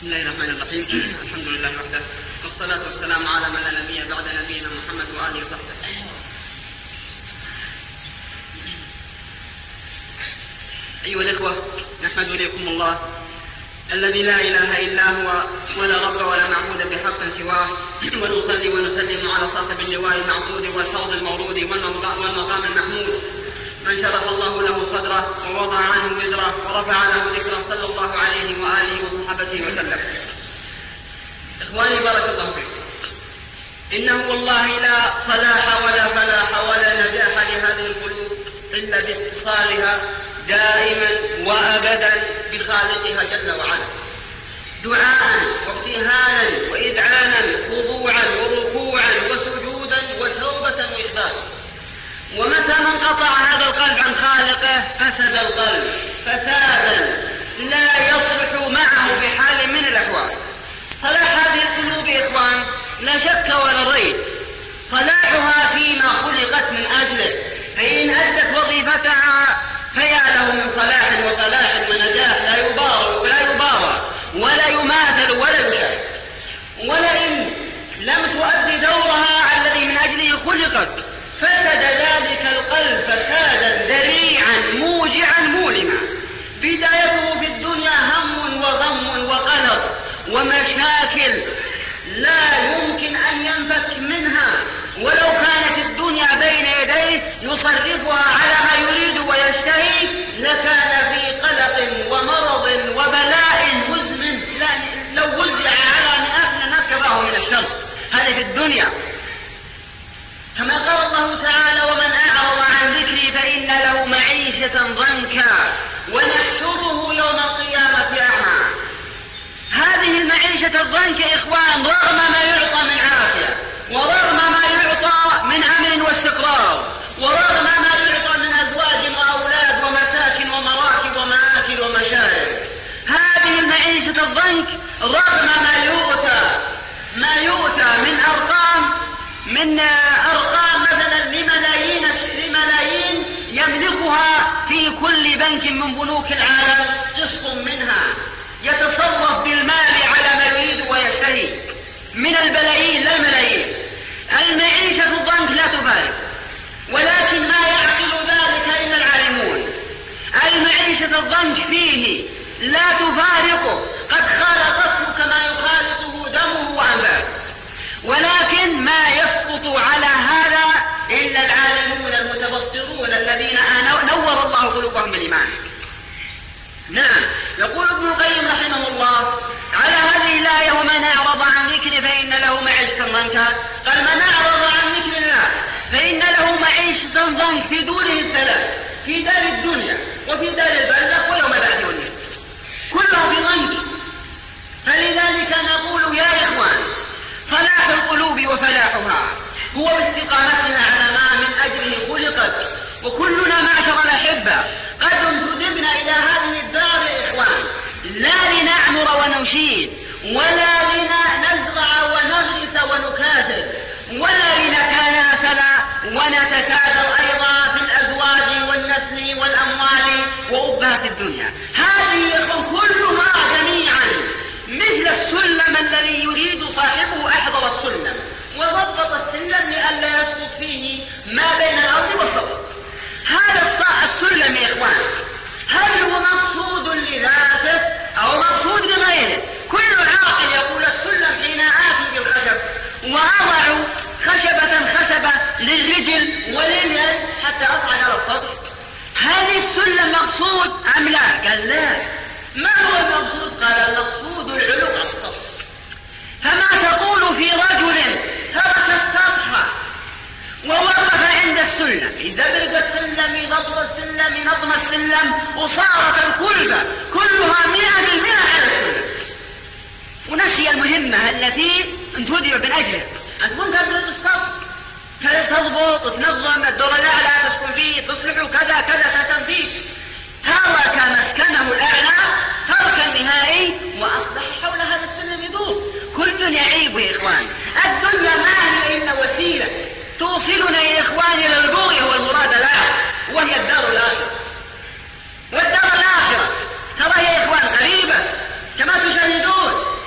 بسم الله الرحمن الرحيم. الحمد لله وحده، والصلاة والسلام على من لا نبي بعد نبينا محمد وآله وصحبه. أيها الإخوة، نحمد إليكم الله الذي لا إله إلا هو ولا رب ولا معبود بحق سواه، ونصلي ونسلم على صاحب اللواء المعبود والحوض المورود والمقام المحمود، من شرح الله له صدره ووضع عنه وزره ورفع له ذكره صلى الله عليه وآله وصحبه وسلم. إخواني بارك الله فيكم، إنه والله لا صلاح ولا فلاح ولا نجاح لهذه القلوب إلا باتصالها دائما وأبدا بخالقها جل وعلا، دعاء وابتهالا وإذعانا خضوعا وركوعا وسجودا وتوبة وإخلاصا. ومتى ما انقطع هذا القلب عن خالقه فسد القلب فسادا لا يصلح معه بحال من الأحوال. صلاح هذه القلوب إخوان لا شك ولا ريب، صلاحها فيما خلقت من أجله، فإن أدت وظيفتها فيا له من صلاح وصلاح ونجاح لا يبارى ولا يماثل ولا يشاهد. ولئن لم تؤدي دورها الذي من أجله خلقت فسد ذلك القلب فسادا ذريعا موجعا مؤلما، بدايته في الدنيا هم وغم وقلق ومشاكل لا يمكن أن ينفك منها، ولو كانت الدنيا بين يديه يصرفها على ما يريد ويشتهي لكان في قلق ومرض وبلاء مزمن لو وزع على مئات الناس كباه من الشر. هذا في الدنيا، كما قال الله تعالى: ومن أعرض عن ذكري فإن له معيشة ضنكا ونحشره يوم القيامة أعمى. هذه المعيشة الضنك إخوان رغم ما يعطى من عافية، ورغم ما يعطى من أمن واستقرار، ورغم ما يعطى من أزواج وأولاد ومساكن ومراكب ومآكل ومشارب، هذه المعيشة الضنك رغم ما يؤتى من أرقام مثلا لملايين يملكها في كل بنك من بنوك العالم قسط منها، يتصرف بالمال على ما يريد ويشتهي من البلايين لا الملايين. المعيشة الضنك لا تفارق، ولكن ما يعقل ذلك إلا العالمون. المعيشة الضنك فيه لا تفارقه، قد خالطته كما يخالطه دمه وأنفاسه، ولكن ما يسقط على هذا إلا العالمون المتبصرون الذين نور الله قلوبهم بالإيمان. نعم، يقول ابن القيم رحمه الله على هذه الآية: ومن أعرض عن ذكري فإن له معيشة ضنكا. قال: من أعرض عن ذكر الله فإن له معيشة ضنك في دوره الثلاث، في دار الدنيا وفي دار البرزخ ويوم بعد يوم، كلها في ضنك. فلذلك نقول يا إخوان، صلاح القلوب وفلاحها هو باستقامتها على ما من أجله خلقت. وكلنا معشر الأحبة قد انتدبنا إلى هذه الدار يا إخوان، لا لنعمر ونشيد، ولا لنزرع ونغرس ونكاثر، ولا لنتناسل ونتكاثر أيضا في الأزواج والنسل والأموال وأبهات الدنيا. هذه كلها جميعا مثل السلم الذي يريد صاحبه أحضر السلم وضبط السلم لئلا يسقط فيه ما بين الأرض والسقف. هذا السلم يا إخوان، هل هو مقصود لذاته أو مقصود لغيره؟ كل عاقل يقول السلم حين آتي بالخشب وأضع خشبة للرجل ولليد حتى أصعد على السطح، هذه السلم مقصود أم لا؟ قال لا. ما هو المقصود؟ قال المقصود العلو على السطح. فما تقول في رجل ترك السطح ووقف عند السلم، يدبرق السلم يضبط السلم ينظم السلم، وصارت الكلفة كلها 100% على السلم، ونسي المهمة التي انتدب من أجلها. أنت ممكن تبرد السطح تضبط تنظم الدور الأعلى تسكن فيه تصلح كذا تنفيذ، ترك مسكنه الأعلى ترك النهائي وأصبح حول هذا السلم يدور. كل يعيب يا إخوان، الدنيا ما هي إلا وسيلة توصلنا يا إخواني للبغية والمراد الآخر، وهي الدار الآخرة. والدار الآخرة ترى يا إخوان غريبة كما تشاهدون،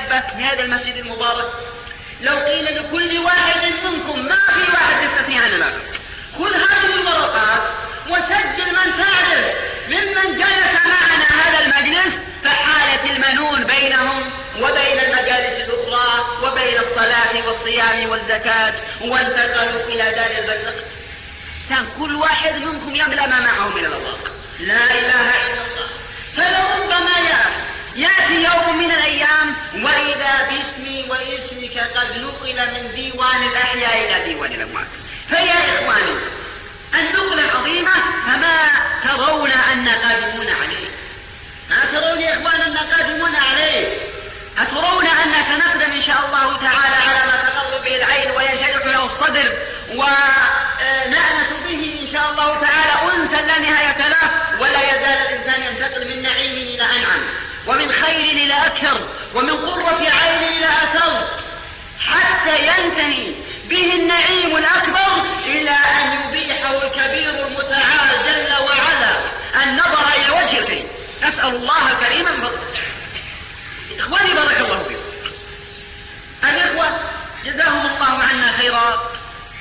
أحبة في هذا المسجد المبارك، لو قيل لكل واحد منكم، ما في واحد يستثني عن الآخر، خذ هذه الورقات وسجل من تعرف ممن جلس معنا هذا المجلس، فحالة المنون بينهم وبين المجالس الأخرى وبين الصلاة والصيام والزكاة، وانتقلوا إلى دار البرزخ. كان كل واحد منكم يملأ ما معه من الأوراق، لا إله إلا الله. فلربما يأتي يوم من الأيام وإذا باسمي واسمك قد نقل من ديوان الأحياء إلى ديوان الأموات. فيا إخواني، النقلة عظيمة، فما ترون أن قادمون عليه؟ ما ترون يا إخوان أن قادمون عليه؟ أترون أن سنقدم إن شاء الله تعالى على ما تقر به العين وينشرح له الصدر ونأنس به إن شاء الله تعالى أنسا لا نهاية له، ولا يزال الإنسان ينتقل من نعيم إلى أنعم، ومن خير إلى أكثر، ومن قرة عين إلى أثر، حتى ينتهي به النعيم الأكبر إلى أن يبيحه الكبير المتعال جل وعلا النظر إلى وجه الكريم. نسأل الله الكريم الفضل. إخواني بارك الله فيكم، الإخوة جزاهم الله عنا خيرا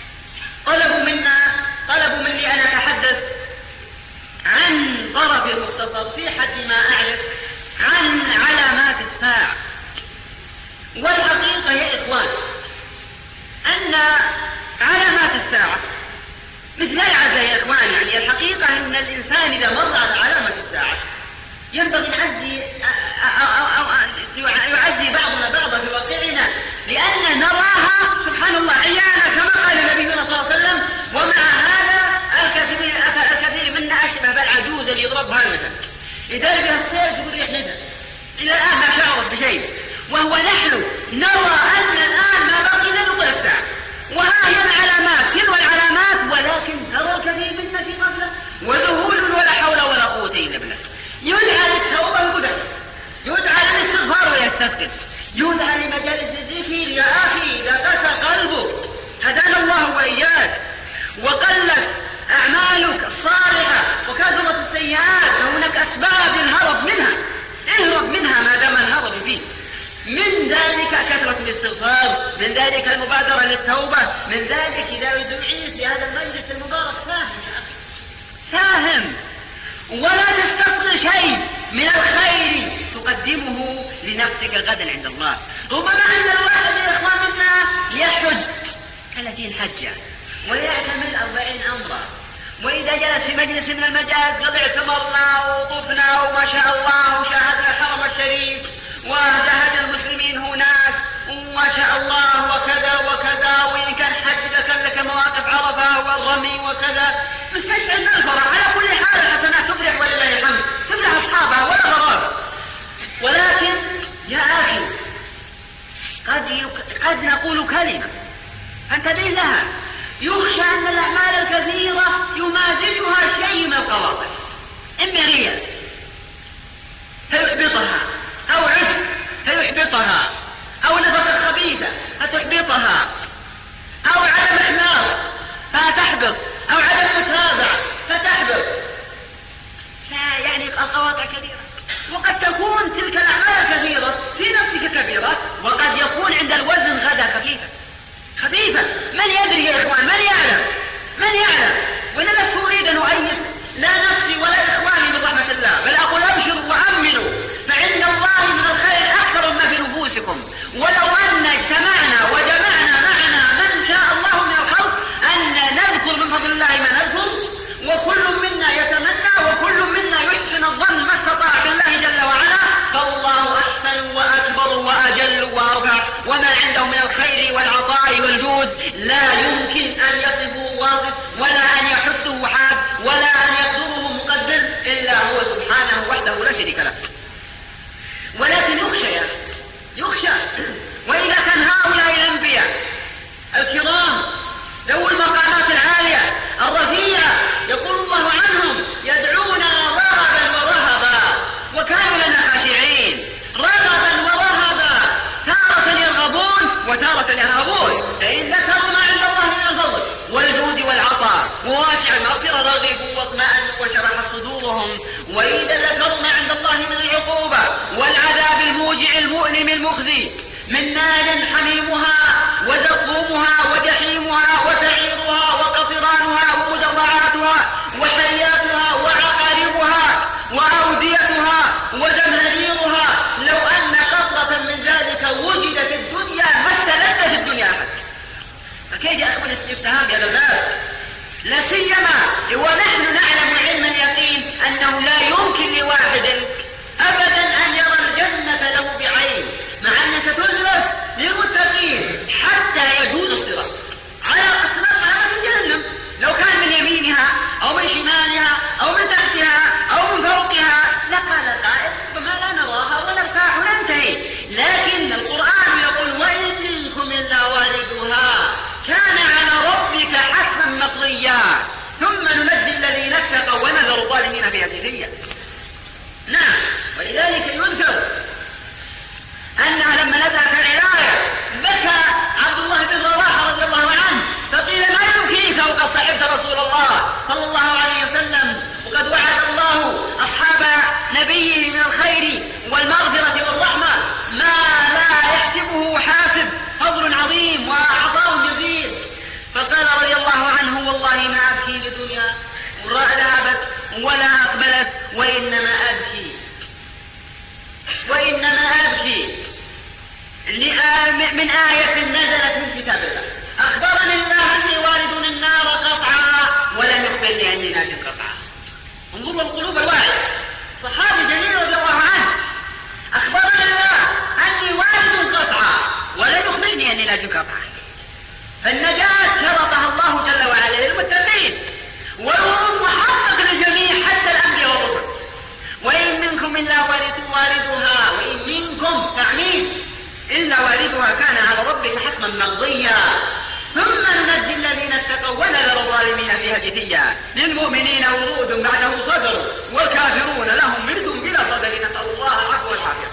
طلبوا مني أن أتحدث عن طرف المختصر في حد ما أعرف عن علامات الساعة. والحقيقة يا إخوان أن علامات الساعة مثل العزة يا إخوان، يعني الحقيقة أن الإنسان إذا مر على علامة الساعة ينبغي يعزي بعضنا بعضا في واقعنا، لأن نراها سبحان الله عيانا كما قال نبينا صلى الله عليه وسلم. ومع هذا الكثير منا أشبه بالعجوز اللي يضربها المثل، إذا بها السير تقول ريحنتها إلى الآن ما شعرت بشيء، وهو نحن نرى أن الآن ما بقي نقل الساعة، وها هي العلامات تلو العلامات، ولكن ترى الكثير منا في غفلة وذهول ولا حول ولا قوة إلا بالله. يدعى للتوبة القدر، يدعى للاستغفار ويستغفر، يدعى لمجالس الذكر. يا أخي لا قسى قلبك، هدانا الله وإياك، وقلت أعمالك الصالحة وكثرت السيئات، فهناك أسباب الهرب منها، اهرب منها ما دام الهرب فيه. من ذلك كثرة الاستغفار، من ذلك المبادرة للتوبة، من ذلك إذا دعيت في هذا المجلس المبارك ساهم يا أخي، ساهم ولا تستصغر شيء من الخير تقدمه لنفسك غدا عند الله. ربما أن الواحد يا إخوان منا يحج 30 حجة ويعتمر 40 أمرا، وإذا جلس في مجلس من المجالس قد اعتمرنا وطفنا وما شاء الله وشاهدنا الحرم الشريف وشاهد المسلمين هناك وما شاء الله وكذا وكذا، وإن كان حج ذكر لك مواقف عرفة والرمي وكذا، مستشعر الفرح. على كل حال الحسنات تفرح ولله الحمد، تفرح أصحابها ولا غراب. ولكن يا أخي قد نقول كلمة فانتبه لها، يخشى أن الأعمال الكثيرة يمازجها شيء من القواطع، إما رياء فيحبطها، أو عجب فيحبطها، أو نفقة خبيثة فتحبطها، أو عدم إحماس فتحبط، أو عدم متابعة فتحبط. يعني القواطع كثيرة، وقد تكون تلك الأعمال كثيرة في نفسك كبيرة، وقد يكون عند الوزن غدا خفيفة. من يدري يا إخوان؟ من يعلم؟ ولا لست أريد أن أؤيد لا نفسي ولا إخواني من رحمة الله، بل أقول أبشروا وأمنوا، فعند الله من الخير أكثر ما في نفوسكم. ولو أن اجتمعنا وجمعنا معنا من شاء الله من الخلق أن نذكر من فضل الله ما نذكر، وكل منا يتمنى وكل منا يحسن الظن ما استطاع بالله جل وعلا، فالله أحسن وأكبر وأجل وأرفع، وما عنده من الخير والعطاء والجود لا يمكن أن يصفه واصف، ولا أن يحده حاد، ولا أن يقدره مقدر، إلا هو سبحانه وحده لا شريك له. ولكن يخشى وإذا كان هؤلاء الأنبياء الكرام ذو المقامات العالية الرفيعة يقول الله عنهم يدعونا رغبا ورهبا وكانوا لنا خاشعين، رغبا ورهبا، تارة يرغبون وتارة يرهبون، فإن ذكروا ما عند الله من الفضل والجود والعطاء وواسع المغفرة رغبوا واطمأنوا وشرحت صدورهم، وإذا ذكروا ما عند الله من العقوبة والعذاب الموجب الموجع المؤلم المخزي من نار حميمها وزقومها وجحيمها وسعيرها وقطرانها ومزرعاتها وحياتها وعقاربها وأوديتها وزمهريرها، لو أن قطرة من ذلك وجدت في الدنيا ما استلذت في الدنيا أحد. فكيف يا أخوان الاستفهام بهذا الباب؟ لا سيما ونحن نعلم علم اليقين أنه لا يمكن لواحد أبدا أن يرى الجنة له بعين، مع أن ستلبس للمتقين حتى يجوز الصراط على أصناف على جهنم، لو كان من يمينها أو من شمالها أو من تحتها أو من فوقها لقال قائل فما لا نراها ونرتاح وننتهي. لكن القرآن يقول وإن منكم إلا واردها كان على ربك حتما مقضيا ثم ننجي الذين اتقوا ونذر الظالمين فيها جثيا. نعم، ولذلك يذكر أنها لما نزلت العناية بكى عبد الله بن رواحة رضي الله عنه، فقيل ما يبكيك وقد صحبت رسول الله صلى الله عليه وسلم وقد وعد الله أصحاب نبيه من الخير والمغفرة والرحمة ما لا يحسبه حاسب، فضل عظيم وعطاء جزيل. فقال رضي الله عنه والله ما أبكي لدنيا ذهبت ولا أقبلت وإنما أبكي من آية نزلت من كتاب الله أخبرني الله أني وارد النار قطعا ولم يخبرني أني ناج قطعا. انظروا القلوب الواعية، صحابي جليل رضي الله عنه أخبرني الله أني وارد قطعا ولم يخبرني أني ناج قطعا. فالنجاة شرطها الله جل وعلا للمتقين والورود محقق للجميع حتى الأنبياء والرسل. وإن منكم إلا واردها، وإن منكم تعميد إلا واردها كان على ربك حتما مقضيا ثم ننجي الذين اتقوا ونذر الظالمين فيها جثيا. للمؤمنين ورود بعده صدر والكافرون لهم مرد بلا صدر، نسأل الله العفو والعافية.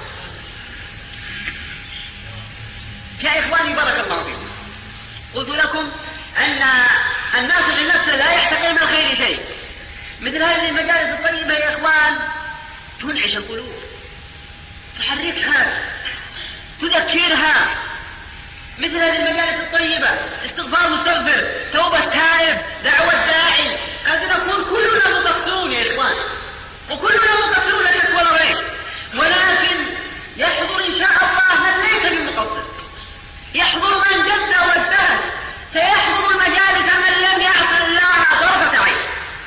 يا إخواني بارك الله فيكم، قلت لكم أن الناس لنفسه لا يحتقر من الخير شيء. مثل هذه المجالس الطيبة يا إخوان تنعش القلوب، تحركها، تذكرها. مثل هذه المجالس الطيبة استغفار مستغفر، توبة تائب، دعوة داعي، قد نكون كلنا مقصرون يا إخوان، وكلنا مقصرون لك ولا غير، ولكن يحضر إن شاء الله من ليس بمقصر، يحضر من جد واجتهد، سيحضر المجالس من لم يعصر الله طرفة عين،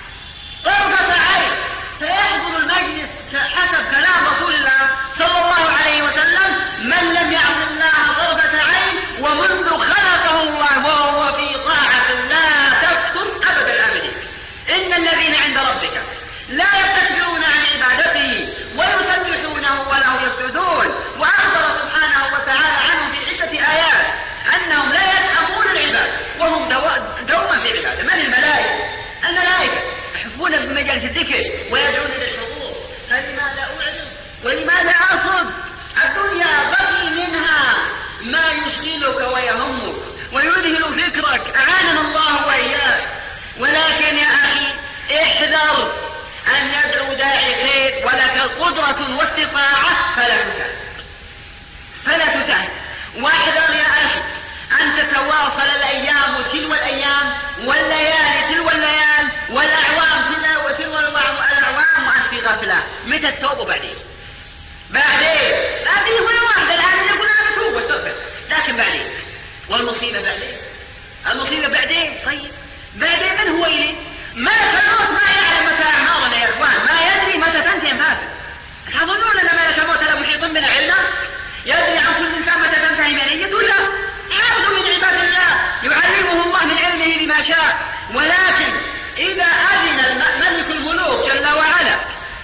سيحضر المجلس حسب كلام رسول الله صلى الله عليه وسلم من لم يعصر الله طرفة عين ومنذ خلقه الله وهو في طاعة لا تفتر أبدا الأبد. إن الذين عند ربك لا يستكبرون عن عبادته ويسبحونه وله يسجدون. وأخبر سبحانه وتعالى عنهم في عدة آيات أنهم لا يسأمون العباد وهم دوما في عبادة. من الملائكة؟ الملائكة يحبون بمجالس الذكر ويدعون للحضور. فلماذا أعرض ولماذا أصب؟ الدنيا بقي منها ما يشغلك ويهمك ويذهل فكرك، أعاننا الله وإياك. ولكن يا أخي احذر أن يدعو داعي خير ولك قدرة واستطاعة فلا تسهل. واحذر يا أخي أن تتواصل الأيام تلو الأيام والليالي تلو الليال والأعوام تلو الأعوام وأنت في غفلة. متى التوبة؟ بعدين هذه هو واحدة الآن يقول أنا بتوب واستغفر، لكن بعدين. والمصيبة بعدين. طيب بعدين من هو إليه؟ ملك الموت ما يعلم متى أعمارنا يا إخوان، ما يدري متى تنتهي أنفاسه. تظنون أن ملك الموت لا محيط بنا علما؟ يدري عن كل إنسان متى تنتهي منيته؟ لا، عبد من عباد الله يعلمه الله من علمه بما شاء. ولكن إذا أذن ملك الملوك جل وعلا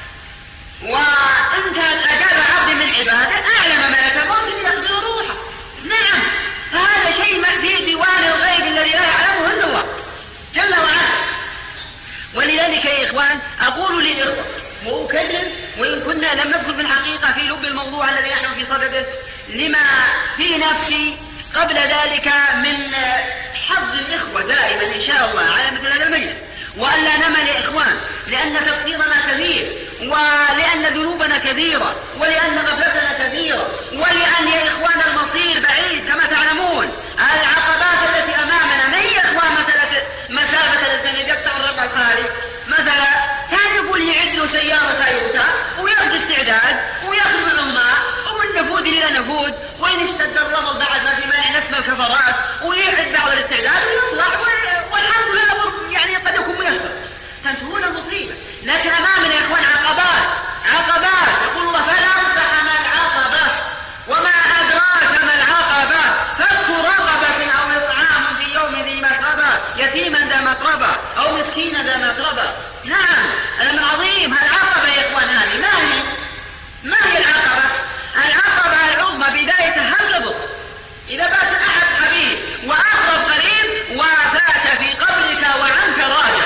وانتهت أجال عبد من عباده أعلم ملك الموت ليقبل روحه. نعم، فهذا شيء في ديوان الغيب الذي لا يعلمه إلا الله جل وعلا. ولذلك يا إخوان أقول للإخوة وأكلم، وإن كنا لم ندخل في الحقيقة في لب الموضوع الذي نحن في صدده، لما في نفسي قبل ذلك من حظ الإخوة دائما إن شاء الله على مثل هذا المجلس، وألا نمل يا إخوان، لأن تقصيرنا كثير، ولأن ذنوبنا كثيرة، ولأن غفلتنا كثيرة، ولأن يا إخوان المصير بعيد كما تعلمون. العقبات التي أمامنا ما هي إخوان مسافة الذي يقطع الربع الخالي مثلا، كان يقول يعد له سيارة تويوتا ويأخذ استعداد ويأخذ من الماء ومن نفود إلى نفود، وإن اشتد الرمل بعد ما في ماء نسمى الكفرات ويعد بعض الاستعداد ويطلع، والحمد لله الأمر يعني قد يكون ميسر. تنتهون المصيبة. لكن أمامنا يا إخوان عقبات يقول الله فلا اقتحم العقبة وما أدراك ما العقبة فك رقبة أو إطعام في يوم ذي مسغبة يتيما ذا مقربة أو مسكينا ذا متربة. نعم الأمر عظيم. العقبة يا إخوان هذه ما هي العقبة؟ العقبة العظمى بدايتها القبر، إذا بات أحد حبيب وأقرب قريب وفات في قبرك وعنك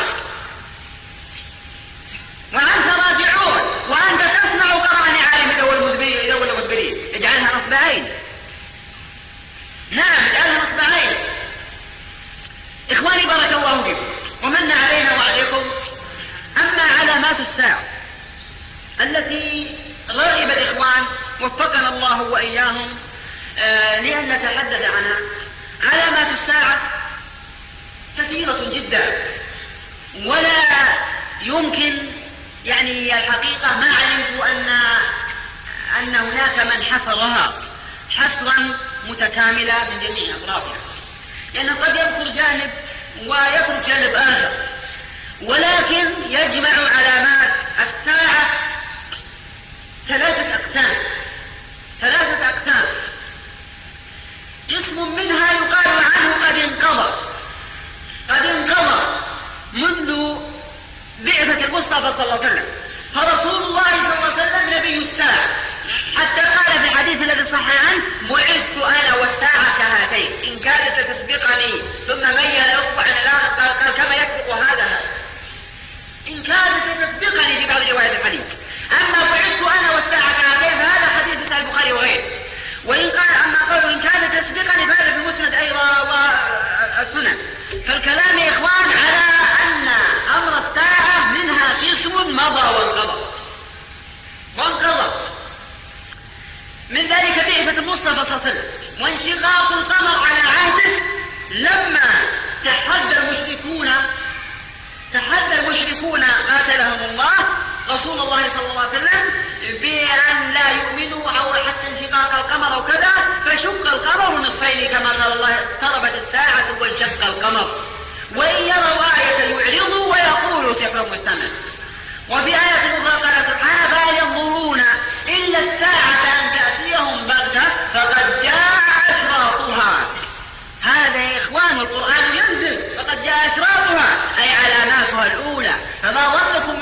راجعون وأنت تسمع قرع نعالم إذا مدبرين. اجعلها نصبعين. نعم اجعلها نصبعين. إخواني بارك الله فيكم ومن علينا وعليكم. أما علامات الساعة التي رغب الإخوان وفقنا الله وإياهم لأن نتحدث عنها، علامات الساعة كثيرة جدا، ولا يمكن يعني الحقيقة ما علمت أن هناك من حصرها حصرا متكاملا من جميع أطرافها، لأنه قد يذكر جانب ويترك جانب آخر، ولكن يجمع علامات الساعة ثلاثة أقسام. قسم منها يقال عنه قد انقضى منذ بعثة المصطفى صلى الله عليه وسلم، فرسول الله صلى الله عليه وسلم نبي الساعة، حتى قال في الحديث الذي صح عنه بعثت أنا والساعة كهاتين إن كانت لتسبقني، ثم ميل إصبع الآن قال كما يسبق هذا إن كانت لتسبقني في بعض روايات الحديث. أما بعثت أنا والساعة كهاتين فهذا حديث صحيح البخاري وغيره. وإن قال أما قالوا إن كانت تسبقني فهذا في المسند أيضا والسنن. فالكلام يا إخوان على أن أمر الساعة منها قسم مضى وانقضى. من ذلك بعثة المصطفى صلى الله عليه وسلم وانشقاق القمر على عهده، لما تحدى المشركون قاتلهم الله رسول الله صلى الله عليه وسلم بأن لا يؤمنوا أو حتى انشقاق القمر وكذا، فشق القمر نصفين كما قال الله اقتربت الساعة وانشق القمر، وإن يروا آية يعرضوا ويقولوا سحر مستمر. وفي آية أخرى قال سبحانه فهل ينظرون إلا الساعة أن تأتيهم بغتة فقد جاء أشراطها. هذا يا إخوان القرآن ينزل فقد جاء أشراطها أي علاماتها الأولى. فما ظنكم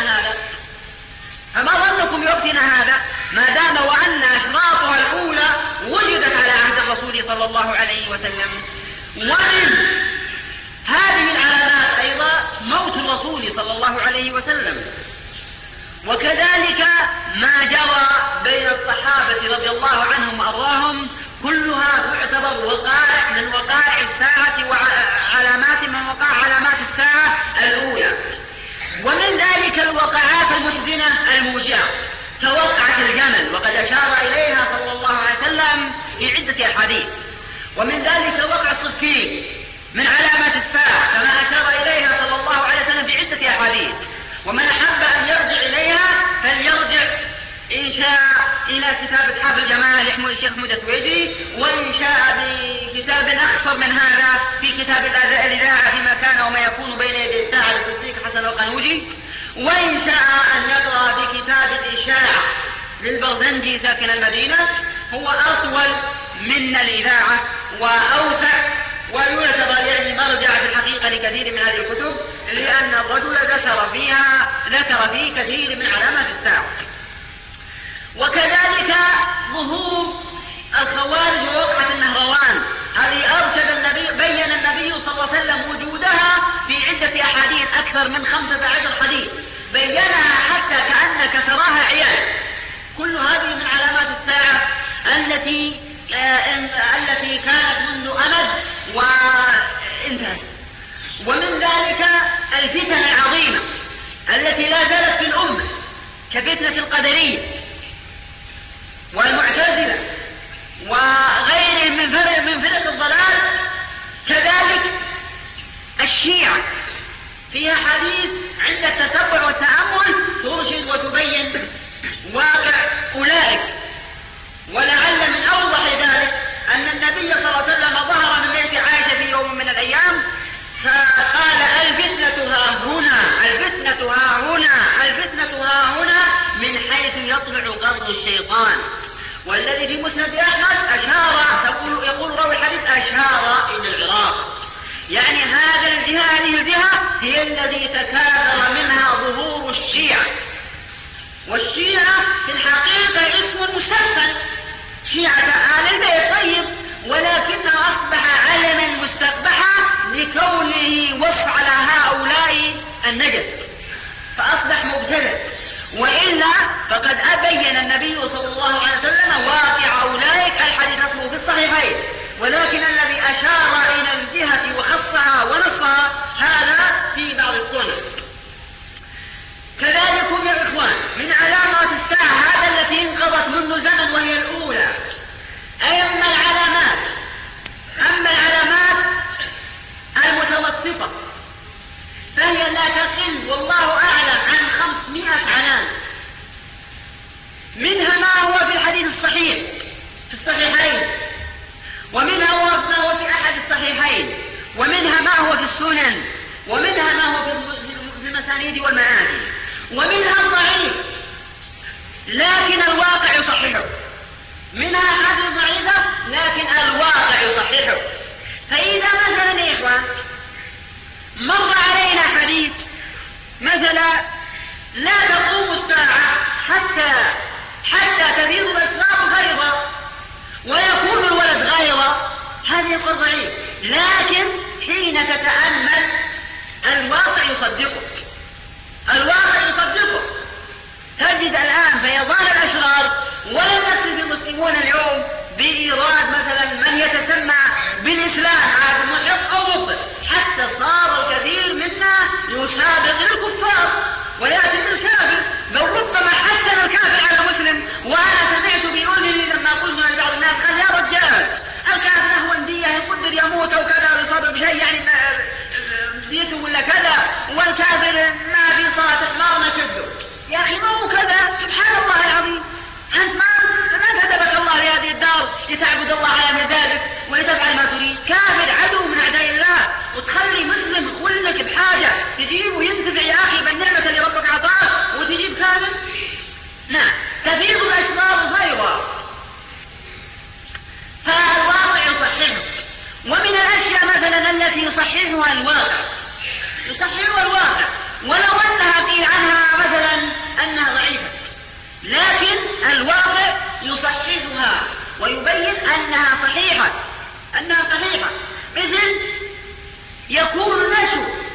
بوقتنا هذا ما دام وأن أشراطها الأولى وجدت على عهد الرسول صلى الله عليه وسلم. ومن هذه العلامات أيضا موت الرسول صلى الله عليه وسلم، وكذلك ما جرى بين الصحابة رضي الله عنهم وأرضاهم، كلها تعتبر وقائع من وقائع الساعة وعلامات من وقائع علامات الساعة الأولى. ومن ذلك الوقعات المحزنة الموجعة كوقعة الجمل، وقد أشار إليها صلى الله عليه وسلم في عدة أحاديث. ومن ذلك وقع صفين من علامات الساعة كما أشار إليها صلى الله عليه وسلم في عدة أحاديث. ومن أحب أن يرجع إليها فليرجع إن شاء إلى كتاب إتحاف الجمال يحمل الشيخ محمود السويدي، وإن شاء بكتاب أخصر من هذا في كتاب الإذاعة فيما كان وما يكون بين يدي الساعة للتصديق حسن القنوجي، وإن شاء أن يقرأ بكتاب الإشاعة للبرزنجي ساكن المدينة، هو أطول من الإذاعة وأوسع، ويعتبر يعني مرجع في الحقيقة لكثير من هذه الكتب، لأن الرجل ذكر فيه كثير من علامات الساعة. وكذلك ظهور الخوارج ووقعة النهروان، هذه بين النبي صلى الله عليه وسلم وجودها في عدة أحاديث أكثر من 15 حديث، بينها حتى كأنك تراها عيان. كل هذه من علامات الساعة التي كانت منذ أمد وانتهت. ومن ذلك الفتن العظيمة التي لا زالت في الأمة كفتنة القدرية والمعتزلة وغيرهم من فرق الضلال. كذلك الشيعة فيها حديث عند التتبع والتأمل ترشد وتبين واقع أولئك. ولعل من أوضح ذلك أن النبي صلى الله عليه وسلم ظهر من بيت عائشة في يوم من الأيام فقال الفتنة ها هنا، الفتنة ها هنا، الفتنة ها هنا، من حيث يطلع قرن الشيطان. والذي في مسند أحمد يقول راوي الحديث أشار إلى العراق، يعني هذه الجهة هي التي تكاثر منها ظهور الشيعة. والشيعة في الحقيقة اسم مستقبل، شيعة آل البيت طيب، ولكنه أصبح علما مستقبحا لكونه وصف على هؤلاء النجس، فأصبح مبتدع. وإلا فقد أبين النبي صلى الله عليه وسلم واقع أولئك الحديث أصله في الصحيحين، ولكن الذي أشار إلى الجهة وخصها ونصها هذا في بعض السنن. كذلك يا إخوان من علامات الساعة هذا التي انقضت منذ زمن وهي الأولى. أما العلامات المتوسطة فهي لا تقل والله أعلم عن 500 علامة، منها ما هو في الحديث الصحيح في الصحيحين، ومنها ما هو في أحد الصحيحين، ومنها ما هو في السنن، ومنها ما هو في المسانيد والمعاني، ومنها الضعيف لكن الواقع يصححه، منها أحاديث ضعيفة لكن الواقع يصححه. فإذا مثلا يا إخوان مر علينا حديث مثلا لا تقوم الساعة حتى تبيض الأسباب غيظا ويكون الولد غيظا، هذا يقول ضعيف، لكن حين تتأمل الواقع يصدقه. تجد الآن فيضان الأشرار ولم يصل المسلمون اليوم بإيراد مثلا من يتسمى بالإسلام عاد محق أو مبطل، حتى صار الكثير منا يسابق الكفار ويأتي بالكافر، بل ربما حسن الكافر على مسلم. وأنا سمعت بأذني لما قلنا لبعض الناس قال يا رجال الكافر هو دية يقدر يموت أو كذا ويصاب بشيء يعني ديته ولا كذا، والكافر ما في صلاة ما نشده. يا أخي ما هو كذا، سبحان الله العظيم، أنت ما كتبك الله لهذه الدار لتعبد الله على ذلك ولتفعل ما تريد. كافر عدو من أعداء الله، وتخلي مسلم يخلك بحاجة تجيبه ينتفع يا أخي بالنعمة اللي ربك عطاه وتجيب كافر؟ نعم، تفيض الأشرار غيظا، فالواقع يصححه. ومن الأشياء مثلا التي يصححها الواقع ولو أنها قيل عنها مثلا أنها ضعيفة، لكن الواقع يصححها ويبين أنها صحيحة. مثل يكون الناس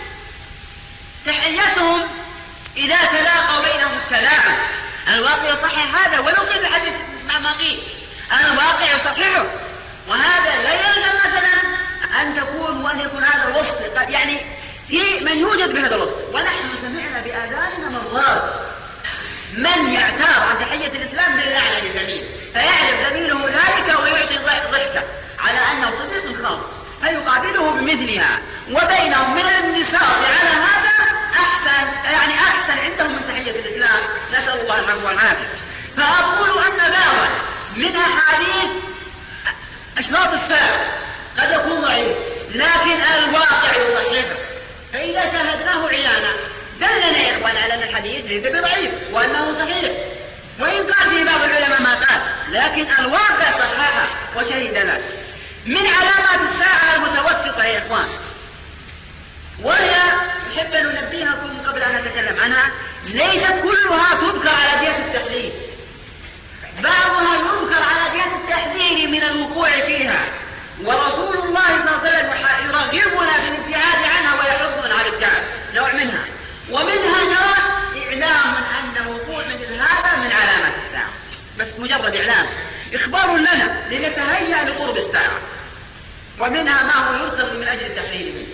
تحياتهم إذا تلاقوا بينهم التلاعب، الواقع يصحح هذا ولو كان الحديث مع ما قيل، الواقع يصححه. وهذا لا يلزم مثلا أن تكون وأن يكون هذا الوصف، يعني في من يوجد بهذا الوصف، ونحن سمعنا بآذاننا مرات من يعتار عن تحية الإسلام باللعنة لزميله، فيعرف زميله ذلك ويعطي ضحكة على أنه صديق خاص فيقابله بمثلها، وبينهم من النساء على هذا أحسن عندهم من تحية الإسلام، نسأل الله العفو والعافية. فأقول أن بابا من أحاديث أشراط الساعة قد يكون ضعيف لكن الواقع يصححه، فإذا شاهدناه عيانا دلنا يا إخوان على أن الحديث ليس بضعيف وأنه صحيح، وإن قال فيه بعض العلماء ما قال، لكن الواقع صححه وشهد له. من علامات الساعة المتوسطة يا إخوان، وهي أحب أن ننبهكم قبل أن نتكلم عنها، ليست كلها تذكر على جهة التحليل، بعضها يذكر على جهة التحذير من الوقوع فيها، ورسول الله صلى الله عليه وسلم يرغبنا بالابتعاد عنها ويحضنا على الابتعاد، نوع منها. ومنها نوع إعلام أن وقوع مثل هذا من علامات الساعة، بس مجرد إعلام إخبار لنا لنتهيأ لقرب الساعة. ومنها ما هو يرسل من أجل التحليل منه.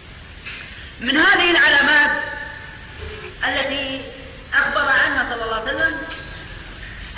من هذه العلامات التي أخبر عنها صلى الله عليه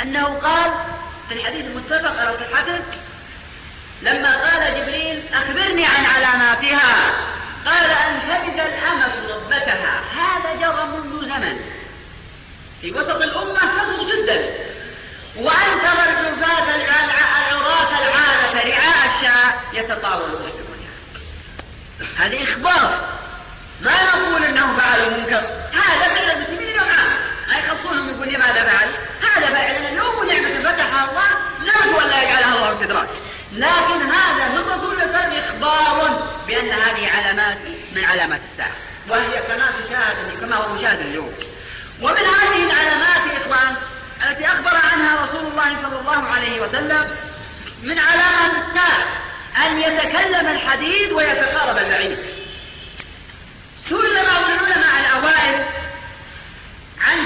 أنه قال في الحديث المتفق على صحته لما قال جبريل أخبرني عن علاماتها، قال أن تجد الأمة ربتها. هذا جرى منذ زمن في وسط الأمة كثر جدا، وأن ترى العراة العالة رعاء الشاء يتطاولون في الدنيا. هذا إخبار، ما نقول أنه فعل منكر، هذا فعل المسلمين اليوم لا يخصونهم يقول لماذا فعل، هذا فعل اليوم ونعمة فتحها الله نرجو أن لا يجعلها الله استدراج، لكن هذا من رسول الله إخبار بأن هذه علامات من علامات الساعة، وهي كما هو مشاهد اليوم. ومن هذه العلامات إخوان التي أخبر عنها رسول الله صلى الله عليه وسلم من علامات الساعة أن يتكلم الحديد ويتقارب البعيد. سئل بعض العلماء الأوائل عن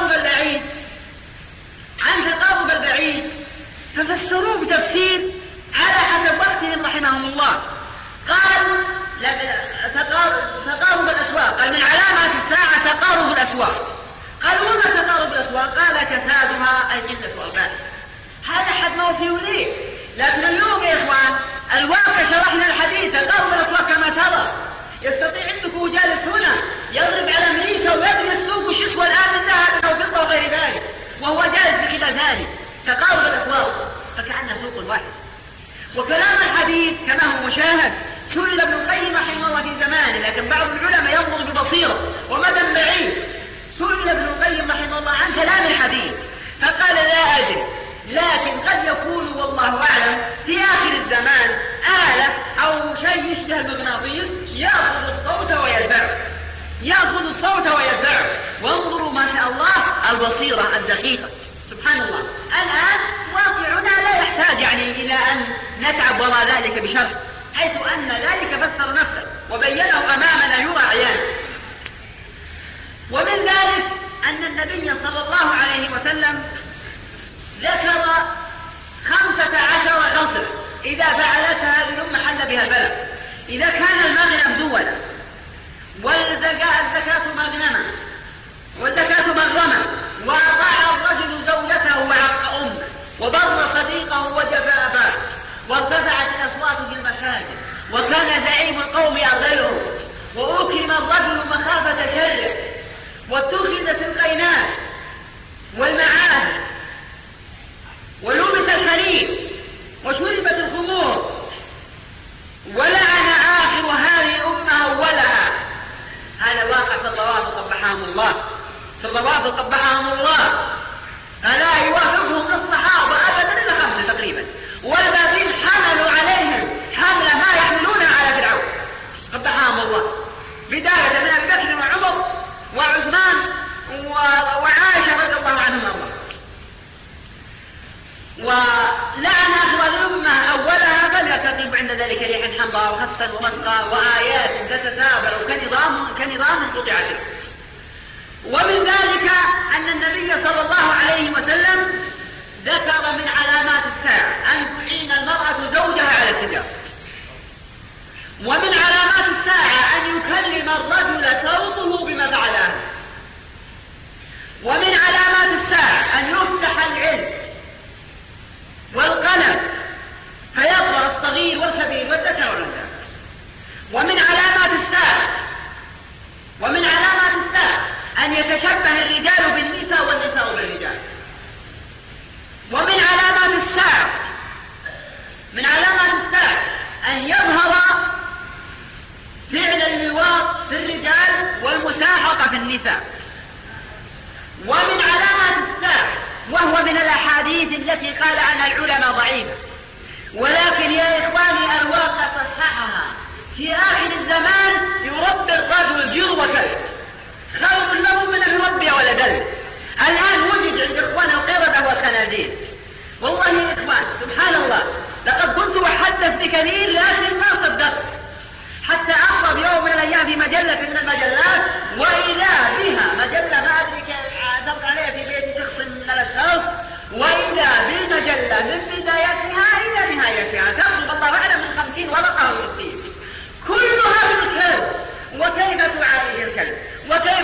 تقارب البعيد ففسروه بتفسير على حسب وقتهم رحمهم الله. قال تقارب الأسواق، قال من علامات الساعة تقارب الأسواق. قال وما تقارب الأسواق؟ قال كسادها أي قلة والباس. هذا حد ما فيه ليه، لكن اليوم يا إخوان الواقع شرحنا الحديث تقارب الأسواق كما ترى. يستطيع عندكم جالس هنا يضرب على أمريكا ويبني السوق وش يسوى الآن الذهب أو فضة وغير ذلك وهو جالس في كذا ثاني. تقارب الأسواق فكأنها سوق واحد. وكلام الحديث كما هو مشاهد سئل ابن القيم رحمه الله في زمانه، لكن بعض العلماء ينظر ببصيرة ومدى بعيد. سئل ابن القيم رحمه الله عن كلام الحديث فقال لا أدري، لكن قد يكون والله أعلم في آخر الزمان آلة أو شيء يشبه المغناطيس يأخذ الصوت ويدفعه. وانظروا ما شاء الله البصيرة الدقيقة سبحان الله. الآن واقعنا لا يحتاج إلى أن نتعب وراء ذلك بشر، حيث أن ذلك فسر نفسه وبينه أمامنا يرى عيانا. ومن ذلك أن النبي صلى الله عليه وسلم ذكر 15 غصب إذا فعلتها هذه الأمة حل بها البلد. إذا كان المغنم دولا والزكاة مغنما والزكاة مغرما، وأطاع الرجل زوجته وعق أمه وبر صديقه وجفى أباه، وارتفعت الأصوات في المساجد، وكان زعيم القوم يرضيه، وأكرم الرجل مخافة شره، واتخذت القينات والمعاهد، ولبس الحرير، وشربت الخمور، ولعن آخر هذه الأمة أولها. هذا واقع في الضوابط قبحهم الله، فلا يوافقهم الصحابة أبدا إلا 5 تقريبا، والذين حملوا عليهم حمل ما يحملونها على فرعون قبحهم الله، بداية من أبي بكر وعمر وعثمان وعائشة رضي الله عنهم الله. ولعن أخوة الأمة أولها فليرتقب عند ذلك ريحا حمراء وخسا ومسقى وآيات تتتابع كنظام قطع شرك. ومن ذلك أن النبي صلى الله عليه وسلم ذكر من علامات الساعة أن تعين المرأة زوجها على التجارة. ومن علامات الساعة أن يكلم الرجل صوته بما فعل أهله. ومن علامات الساعة أن يفتح العلم والقلم فيظهر الصغير والكبير والذكر والأنثى. ومن علامات الساعة أن يتشبه الرجال بالنساء والنساء بالرجال. ومن علامات الساعة أن يظهر فعل اللواط في الرجال والمساحقة في النساء. ومن علامات الساعة، وهو من الأحاديث التي قال عنها العلماء ضعيفة، ولكن يا إخواني الواقع تصححها، في آخر الزمان يربي الرجل جر وكلب خير له من أن يربي ولدا. الآن وجد عند إخوان القردة والخنازير. والله يا إخوان سبحان الله، لقد كنت أحدث بكثير لكن ما صدقت، حتى أخذ يوم من الأيام في مجلة من المجلات، وإذا بها مجلة ما أدري عثرت عليها في بيت شخص من الأشخاص، وإذا بمجلة من بدايتها إلى نهايتها تقرب الله أعلم من 50 ورقة أو 60 كلها بالكلب، وكيف تعالج الكلب، وكيف تغسل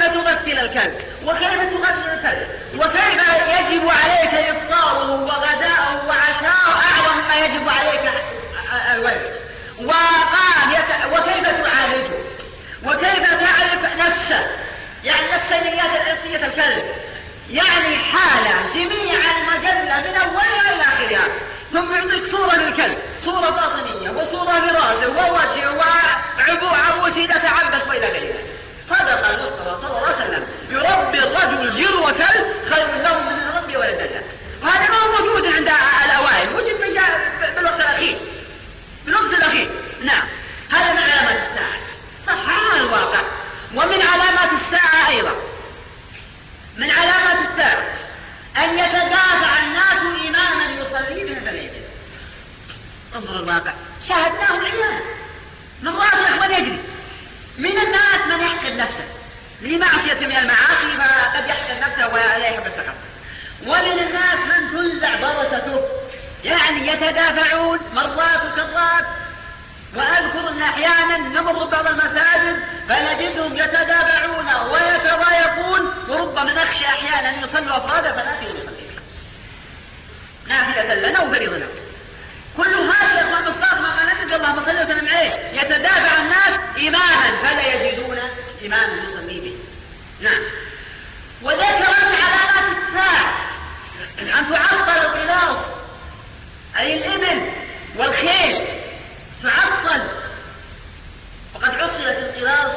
تغسل الكلب، وكيف تغسل الكلب، وكيف يجب عليك إفطاره وغداءه وعشاءه أعظم مما يجب عليك الولد، وقال وكيف تعالجه، وكيف تعرف نفسه، يعني نفسيات الإنسية الكلب، يعني حالة جميعا مجلة من أولها إلى آخرها، ثم يعطيك صورة للكلب، صورة باطنية وصورة لراسه ووجهه وعبوس إذا تعبس وإلى غيره. صدق المصطفى صلى الله عليه وسلم: يربي الرجل جرو كلب خير له من يربي ولدا. وهذا ما هو موجود عند الأوائل، وجد بالوقت الأخير، بالوقت الأخير. نعم، هذا من علامات الساعة، صح على الواقع. ومن علامات الساعة أيضا، من علامات الساعة أن يتدافع الناس إماما يصلي بهم فليجد. انظر الواقع، شاهدناه عيانا، مرات يا أخوان يجري من الناس من يحقد نفسه لمعصية من المعاصي، فقد يحقد نفسه ولا يحب السخط. ومن الناس من تنزع بركته، يعني يتدافعون مرات وكرات. وأذكر أن أحيانا نمر بعض المساجد فنجدهم يتدافعون ويتضايقون، وربما نخشى أحيانا أن يصلوا أفرادا فنأتي ونصلي نافلة لنا وفريضة لنا. كل هذا يا اخوان مصداق ما نسج اللهم صل وسلم عليه، يتدافع الناس إماما فلا يجدون إماما يصلي به. نعم. وذكر من علامات الساعة أن تعطل القلاص، أي الإبل والخيل تعطل، وقد عطلت القلاص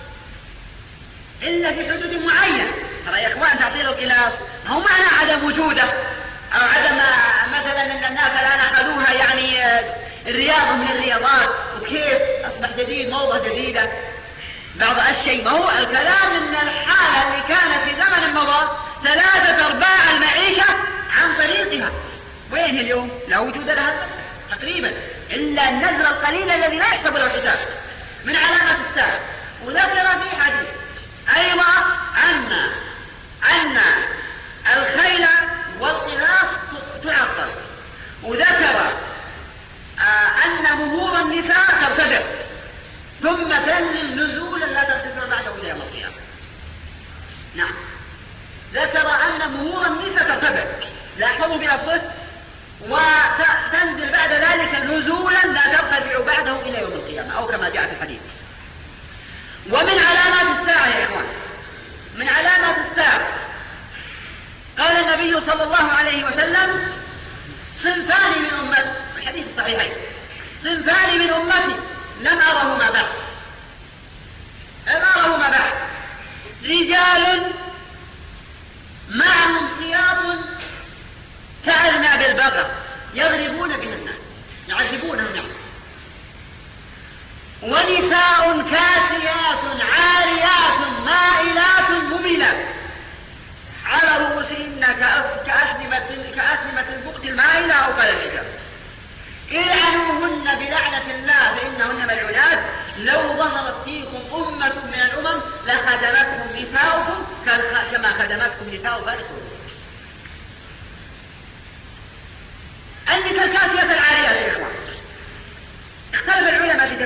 إلا في حدود معينة. ترى يا إخوان تعطيل القلاص هو معنى عدم وجوده أو عدم مثلا أن الناس الآن أخذوها يعني الرياضة من الرياضات، وكيف أصبح جديد، موضة جديدة بعض الشيء. ما هو الكلام إن الحالة اللي كانت في زمن مضى 3/4 المعيشة عن طريقها، وين اليوم؟ لا وجود لها تقريبا إلا النزر القليل الذي لا يحسب له حساب. من علامات الساعة. وذكر في حديث أيضا أن الخيل والقلاص تعطل، وذكر أن مهور النساء ترتفع ثم تنزل نزولا لا ترتفع بعده إلى يوم القيامة. نعم، ذكر أن مهور النساء ترتفع، لاحظوا بلفظه، وتنزل بعد ذلك نزولا لا ترتفع بعده إلى يوم القيامة، أو كما جاء في الحديث. ومن علامات الساعة يا إخوان، من علامات الساعة قال النبي صلى الله عليه وسلم: صنفان من أمتي، الحديث الصحيحين، صنفان من أمتي لم أرهما بعد، رجال معهم سياط كأذناب البقر يضربون بها الناس يعذبونهم يعني، ونساء كاسيات عاريات مائلات مميلات على رؤوسهن كأسنمة البخت المائلة أو كالحجاب، العنوهن بلعنة الله فإنهن ملعونات، لو ظهرت فيكم أمة من الأمم لخدمتهم نساؤكم كما خدمتكم نساء فارس. النساء الكاسية العاريات يا إخوان، اختلف العلماء في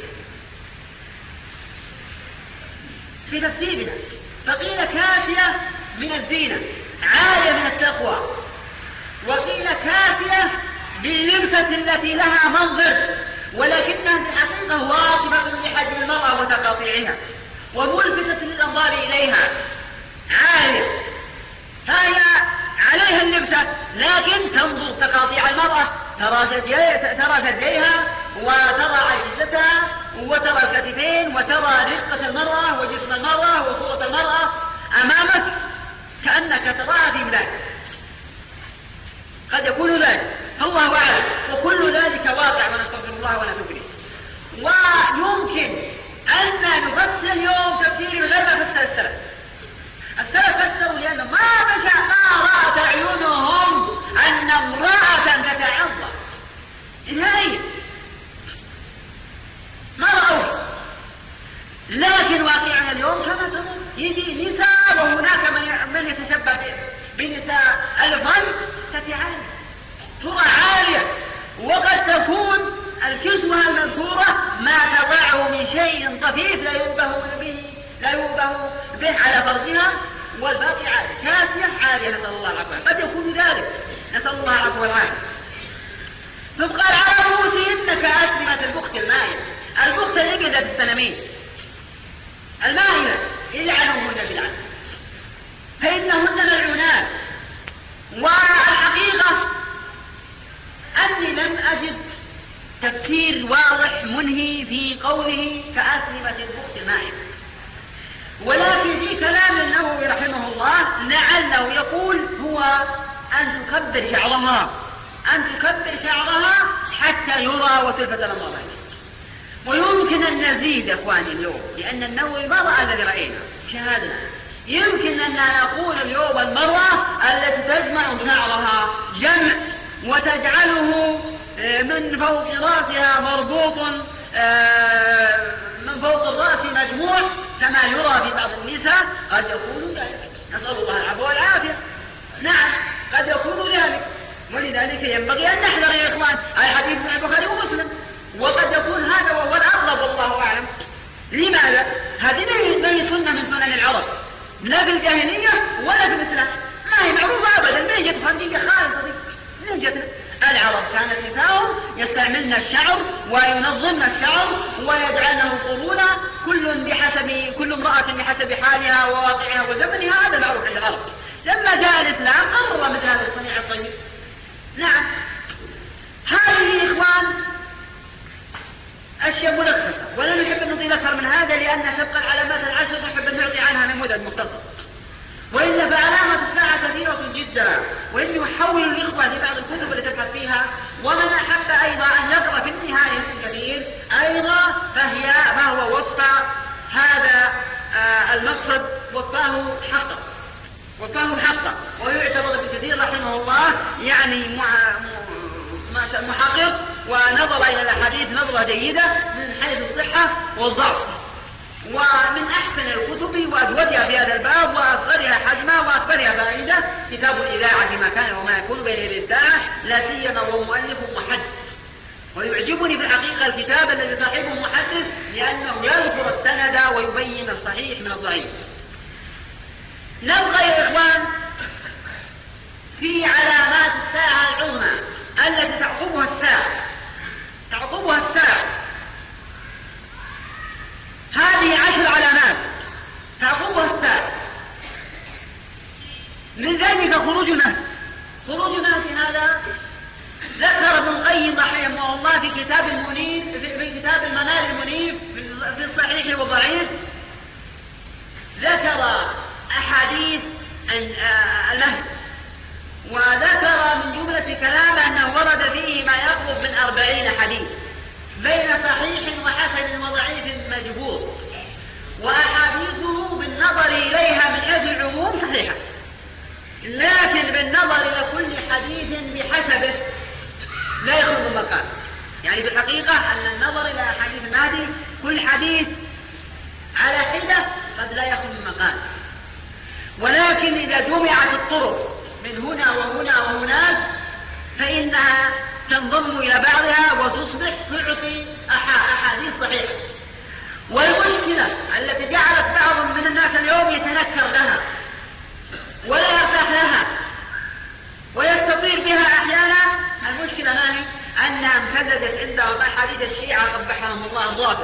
تفسيرها، فقيل كاسية من الزينة عالية من التقوى، وقيل كاسية باللبسة التي لها منظر ولكنها في الحقيقة واصفة لحجم المرأة وتقاطيعها وملفتة للأنظار إليها، عالية هي عليها اللبسة لكن تنظر تقاطيع المرأة، ترى ثدييها وترى عجزتها وترى الكتفين وترى رقة المرأة وجسم المرأة وصورة المرأة أمامك كأنك تراها في ملاك، قد يكون ذلك الله أعلم، وكل ذلك واقع ونستغفر الله ونتوب إليه. ويمكن أن نفسر اليوم تفسير غير ما فسر السلف فسروا لأنه ما رأت أعينهم أن امرأة تتعظم نهائيا، ما رأوه. لكن واقعنا اليوم كما تقول يجي نساء وهناك من يتشبه بنساء الفن تتعالي ترى عالية، وقد تكون الكسوة المذكورة ما تضعه من شيء طفيف لا ينبهون به لا يوبه به على فرجها والباقي عادي، كاسية عادية، نسأل الله العفو. قد يكون ذلك، نسأل الله العفو والعافية. ثم قال على رؤوسهن كأسنمة البخت المائلة. البخت نجدت السنمين المائلة العنوهن بالعنف فإنهن ملعونات. والحقيقة أني لم أجد تفسير واضح منهي في قوله كأسنمة البخت المائلة، ولكن في كلام النووي رحمه الله لعله يقول هو أن تكبر شعرها حتى يرى وتلفت الأنظار إليه. ويمكن أن نزيد أخواني اليوم، لأن النووي ما رأى الذي رأينا شاهدنا، يمكن أن نقول اليوم المرأة التي تجمع شعرها جمع وتجعله من فوق رأسها مربوط من فوق الرأس مجموع كما يرى في بعض النساء، قد يكون ذلك، نسأل الله العفو والعافية. نعم قد يكون ذلك، ولذلك ينبغي أن نحذر يا إخوان الحديث من البخاري ومسلم، وقد يكون هذا وهو الأغلب والله أعلم. لماذا؟ هذه ليس سنة من سنن العرب لا في الجاهلية ولا في الإسلام، ما هي معروفة أبدا. من جت خليجة خالصة من جت العرب كانت نساءهم يستعملن الشعر وينظمن الشعر ويجعلنه طرولا، كل امرأة بحسب حالها وواقعها وزمنها، هذا معروف عند العرب. لما جاء الإسلام قرر مثل هذا الصنيع الطيب. نعم هذه إخوان أشياء ملخصة، ولا نحب أن نطيل أكثر من هذا لأن تبقى العلامات العشر نحب أن نعطي عنها نموذج مختصر، وإلا فعلامة الساعة كثيرة جدا. وإني أحول الإخوة لبعض الكتب التي تبحث فيها، ومن أحب أيضا أن يقرأ في النهاية الكثير أيضا فهو وفى هذا المقصد وفاه حقا، ويعتبر ابن كثير رحمه الله يعني محقق ونظر إلى الأحاديث نظرة جيدة من حيث الصحة والضعف، ومن أحسن الكتب وأجودها في هذا الباب وأصغرها حجما وأكبرها فائدة كتاب الإذاعة فيما كان وما يكون بين الإبداع، لا سيما وهو مؤلف محدث. ويعجبني في الحقيقة الكتاب الذي صاحبه محدث لأنه يذكر السند ويبين الصحيح من الضعيف. نبقى يا إخوان في علامات الساعة العظمى التي تعقبها الساعة. هذه 10 علامات تعقبها الساعة. من ذلك خروج المهدي هذا ذكر ابن القيم رحمه الله في كتاب المنير في كتاب المنار المنير في الصحيح والضعيف، ذكر أحاديث المهدي، وذكر من جملة كلامه أنه ورد فيه ما يقرب من 40 حديث بين صحيح وحسن وضعيف مجبور، وأحاديثه بالنظر إليها من حيث العموم صحيحة، لكن بالنظر إلى كل حديث بحسبه لا يخرج من مكان. يعني بالحقيقة أن النظر إلى أحاديث المهدي كل حديث على حدة قد لا يخرج من مكان، ولكن إذا جمعت الطرق من هنا وهنا وهناك فإنها تنضم إلى بعضها وتصبح تعطي أحاديث صحيحة. والمشكلة التي جعلت بعض من الناس اليوم يتنكر لها ولا يرتاح لها ويستطير بها أحيانا، المشكلة ما هي؟ أنها امتددت عندهم أحاديث الشيعة قبحهم الله الضابط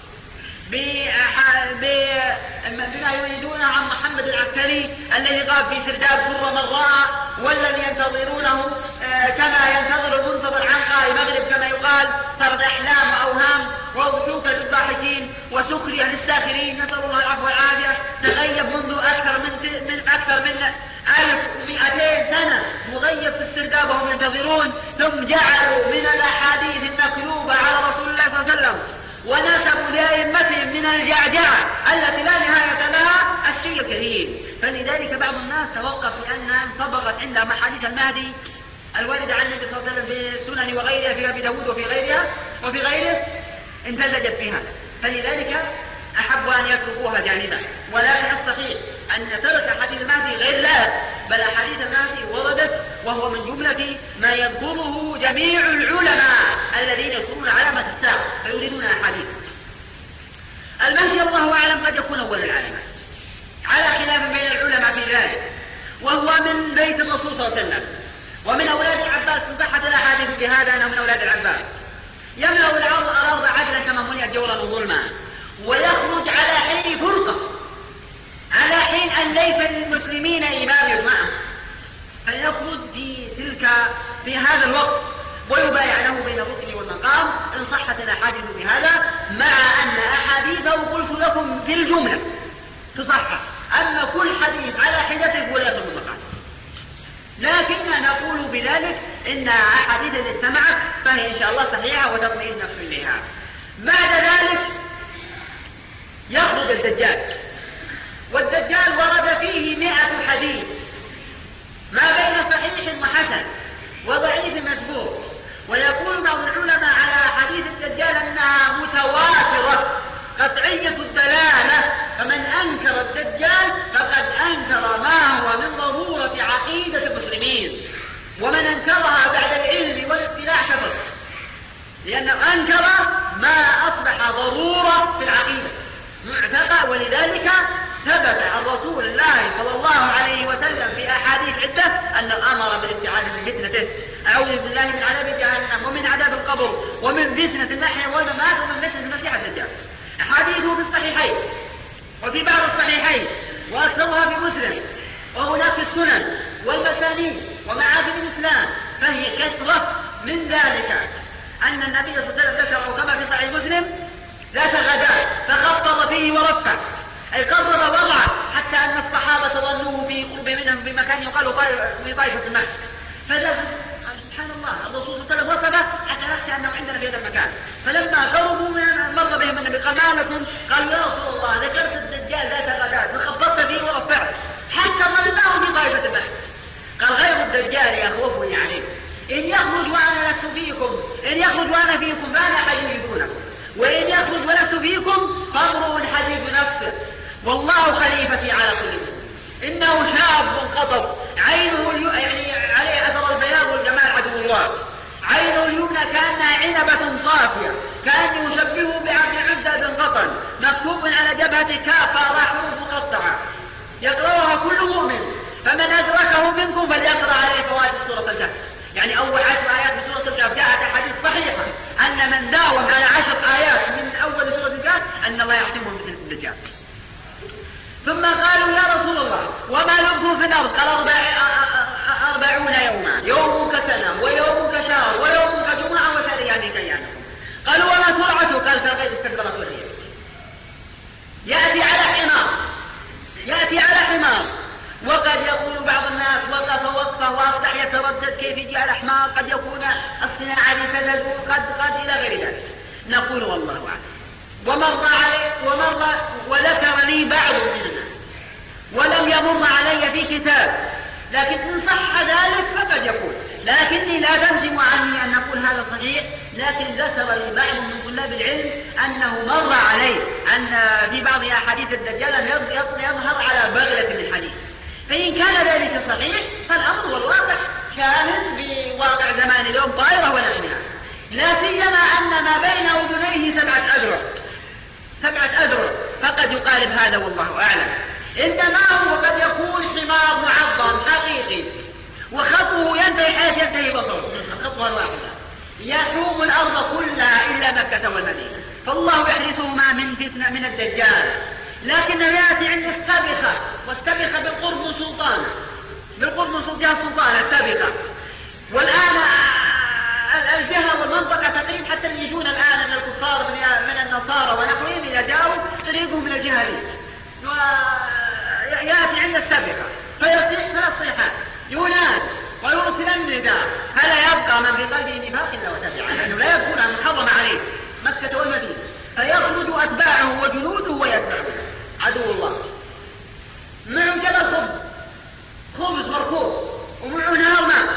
بما يريدونه عن محمد العسكري الذي غاب في سرداب سر مرة، والذي ينتظرونه كما ينتظر المنتظر عنقاء المغرب كما يقال، سرد أحلام وأوهام وضحوك للضاحكين وسكرية للساخرين، نسأل الله العفو والعافية. تغيب منذ أكثر من 1200 سنة مغيب في السرداب وهم ينتظرون، ثم جعلوا من الأحاديث المكذوبة على رسول الله صلى الله عليه وسلم ونسبوا لأئمتهم من الجعجعة التي لا نهاية لها الشيء الكثير. فلذلك بعض الناس توقف لأنها انطبقت عندهم أحاديث المهدي الواردة عن النبي صلى الله عليه وسلم في السنن وغيرها في أبي داود وفي غيره امتزجت فيها، فلذلك أحبوا أن يتركوها جانبا. ولكن الصحيح أن ترك حديث المهدي غير لائق، بل حديث المهدي وردت وهو من جملة ما يذكره جميع العلماء الذين يذكرون علامة الساعة فيريدون أحاديث. المهدي الله أعلم قد يكون أول العالم، على خلاف بين العلماء في ذلك، وهو من بيت الرسول صلى الله عليه وسلم ومن أولاد العباس، صحت الأحاديث بهذا أنه من أولاد العباس. يملأ الأرض عدلا كما ملئت جورا وظلما، ويخرج على حين فرقة، على حين أن ليس للمسلمين إمام يجمعهم، فيخرج في هذا الوقت ويبايع له بين الركن والمقام إن صحت الأحاديث بهذا، مع أن أحاديثه قلت لكم في الجملة تصحح، أما كل حديث على حدته ولا يصح المقام، لكن نقول بذلك إن أحاديث التي استمعت فهي إن شاء الله صحيحة وتطمئن النفس إليها. بعد ذلك يخرج الدجال، والدجال ورد فيه 100 حديث ما بين صحيح وحسن وضعيف مسبوق، ويقول بعض العلماء على حديث الدجال أنها متواترة قطعية الدلالة، فمن أنكر الدجال فقد أنكر ما هو من ضرورة عقيدة المسلمين، ومن أنكرها بعد العلم والاطلاع كفر، لأنه أنكر ما أصبح ضرورة في العقيدة معتقى. ولذلك ثبت عن رسول الله صلى الله عليه وسلم في أحاديث عدة أن الأمر بالاستعاذة من فتنته، أعوذ بالله من عذاب جهنم ومن عذاب القبر ومن فتنة المحيا والممات ومن فتنة المسيح الدجال. أحاديثه في الصحيحين وفي بعض الصحيحين وأكثرها في مسلم، وهناك في السنن والمسانيد ومعاجم الإسلام، فهي كثرة. من ذلك أن النبي صلى الله عليه وسلم ذكره كما في صحيح مسلم ذات غداء فخطط فيه ورفع، أي قرر وضعه حتى أن الصحابة ظنوه في قرب منهم بمكان يقال في طائفة المهد، سبحان الله الرسول صلى الله عليه وسلم وصفه حتى نخشى أنه عندنا في هذا المكان. فلما قربوا مر بهم النبي قال ما لكم؟ قالوا يا رسول الله ذكرت الدجال ذات غداء فخبطت فيه ورفعت حتى ظنناه في طائفة المهد. قال غير الدجال يخوفني عليكم، إن يخرج وأنا لست فيكم، إن يخرج وأنا فيكم فأنا حي دونكم، وإن يخرج ولست فيكم فامرؤ حديث نفسه، والله خليفتي على كل مسلم. إنه شاب قطب عينه يعني عليه أثر البياض والجمال عدو الله، عينه اليمنى كأنها عنبة صافية، كان يشبهه بعبد العزى بن قطن، مكتوب على جبهة كافة حروف مقطعة يقرأها كل مؤمن، فمن أدركه منكم فليقرأ عليه فوائد سورة الكهف. يعني أول 10 آيات من سورة الكهف جاءت أحاديث صحيحة أن من داوم على 10 آيات من أول سورة الكهف أن الله يعصمه من الدجال. ثم قالوا يا رسول الله وما لبثوا في الأرض؟ قال 40 يوما، يوم كسنة ويوم كشهر ويوم كجمعة وشهريان كيانكم. قالوا وما سرعته؟ قال فالغيب استكبرت الريح. يأتي على حمار، وقد يقول بعض الناس وقف وقفه واصبح يتردد كيف يجي على حمار، قد يكون الصناعة لسدد قد إلى غير ذلك. نقول والله أعلم. ومر وذكر لي بعض منها ولم يمر علي في كتاب، لكن إن صح ذلك فقد يكون، لكني لا تلزم عني أن نقول هذا صحيح، لكن ذكر لي بعض من طلاب العلم أنه مر عليه أن في بعض أحاديث الدجال يظهر على بغلة من الحديث، فإن كان ذلك صحيح فالأمر والواقع شاهد بواقع زمان اليوم طائرة ونحنها، لا سيما أن ما بين أذنيه 7 أذرع فقد يقارب هذا والله أعلم. إنما هو قد يكون حمار معظم حقيقي وخطه ينتهي حيث ينتهي بصره، الخطوة الواحدة يحوم الأرض كلها إلا مكة والمدينة، فالله يحرسهما من فتنة من الدجال. لكنه يأتي عند السابقة، والسابقة بالقرب من سلطانه، سلطانه السابقة. والآن الجهة والمنطقة تقريب حتى اللي يجون الآن من الكفار من النصارى ونحوهم إذا جاءوا طريقهم من الجهة دي، ويأتي عند السابقة فيصيح 3 صيحات ينادي ويرسل النداء، فلا يبقى من بقلبه نفاق إلا وتبعه، لأنه لا يكون محرم عليه مكة والمدينة، فيخرج أتباعه وجنوده ويتبعه عدو الله. معه جبل خبز مركوب، ومعه نهر ماء،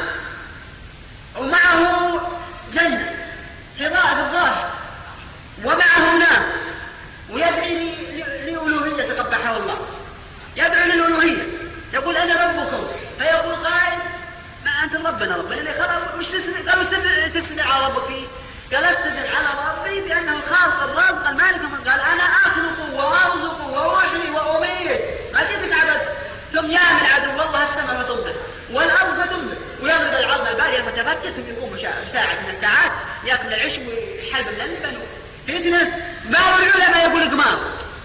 ومعه جنة حضاء في الظاهر، ومعه نار، ويدعي لألوهية تقبحه الله، يدعو للألوهية، يقول أنا ربكم، فيقول قائل ما أنت ربنا اللي خلاص وش تسمع ربك فيه؟ قال استدل على ربي بأنه خالق الرزق المالك من قال أنا أخلق وأرزق وأحيي وأميت ما جيتك عبد ثم يعمل عدو والله السماء وتنبت والأرض فتنبت ويضرب العظم البالي المتفتت ثم يقوم ساعة من الساعات يأكل العش ويحلب اللبن فتنة. بعض العلماء يقول إقمار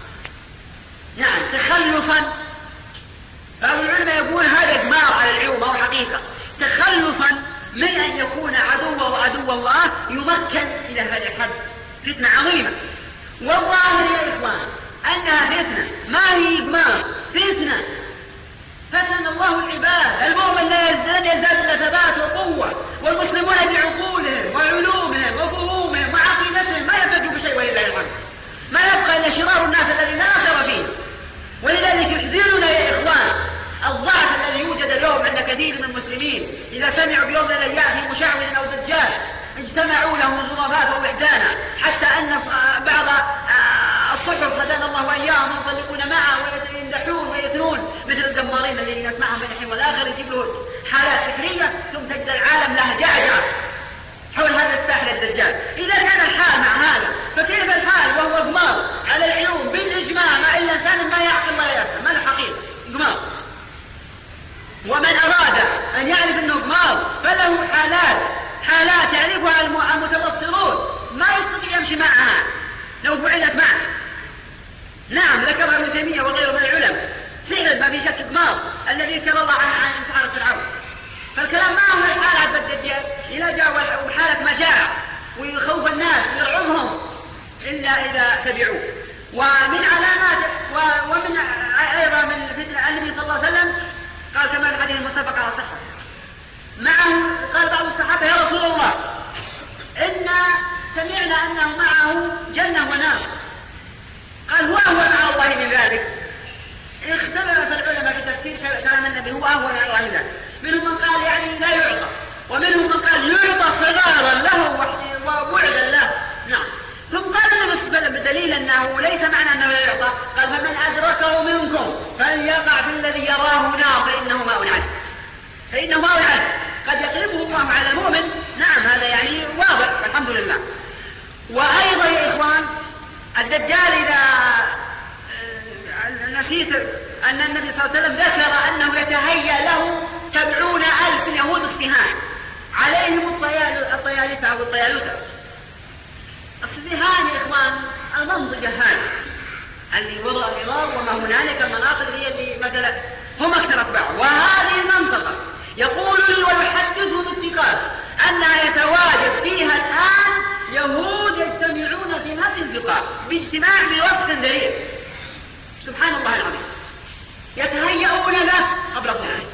يعني تخلصا، بعض العلماء يقول هذا إقمار على العيوب أو حقيقة تخلصا من أن يكون عدوه وعدو الله يمكن إلى هذا الحد. فتنة عظيمة والظاهر يا إخوان أنها فتنة ما هي إقمار، فتنة فتن الله العباد. المؤمن لا يزداد إلا ثبات وقوة، والمسلمون بعقولهم وعلومهم وفهومهم وعقيدتهم ما يفتدوا بشيء ولله الحمد، ما يبقى إلا شرار الناس الذين لا خير فيه. ولذلك يحزننا يا إخوان الضعف الذي يوجد اليوم عند كثير من المسلمين إذا سمعوا بيوم من الأيام في مشعوذ أو دجال اجتمعوا له ظلمات ووحدانا، حتى أن بعض الصحف هدانا الله وإياهم ينطلقون معه ويمدحون ويثنون مثل الجمارين الذين نسمعهم بين الحين والآخر، يجيب له حالات فكرية ثم تجد العالم له جعجعة حول هذا الساحل الدجال. إذا كان الحال مع هذا فكيف الحال وهو إقمار على العلوم بالإجماع مع إلا إنسان ما يعقل ما يفهم ما الحقيقة إقمار. ومن أراد أن يعرف أنه إقمار فله حالات يعرفها المتبصرون ما يستطيع يمشي معها لو فعلت معه. نعم ذكرها ابن تيمية وغيره من العلماء فعلا ما في شك إقمار الذي ذكر الله عن انتحار فرعون. فالكلام ما هو حالة الدجال إذا جاء حالة مجاعة ويخوف الناس ويرعبهم إلا إذا تبعوه. ومن علامات ومن أيضا من فتنة النبي صلى الله عليه وسلم قال كما في الحديث المتفق على صحته معه قال بعض الصحابة يا رسول الله إنا سمعنا أنه معه جنة ونار. قال هو مع الله من ذلك. اختلف العلماء في تفسير كلام النبي هو مع الله من ذلك. منهم من قال يعني لا يعطى، ومنهم من قال يعطى صغارا له وبعدا له. نعم. ثم قال النبي بدليل أنه ليس معنى أنه لا يعطى، قال فمن أدركه منكم فليقع في الذي يراه نار فإنه ماء عذب. قد يقلبه الله على المؤمن. نعم هذا يعني واضح الحمد لله. وأيضا يا إخوان الدجال إذا نسيت أن النبي صلى الله عليه وسلم ذكر أنه يتهيأ له 70,000 يهود اصفهان عليهم الطيالسة أو الطيالسة. اصفهان يا إخوان المنطقة هذه اللي وضع النظام وما هنالك المناطق هي اللي مثلا هم أكثر أتباع. وهذه المنطقة يقول لي ويحدثه باتقان أنها يتواجد فيها الآن يهود يجتمعون في نفس البقاع باجتماع بوقت دليل. سبحان الله العظيم. يتهيئون له قبل الظهر.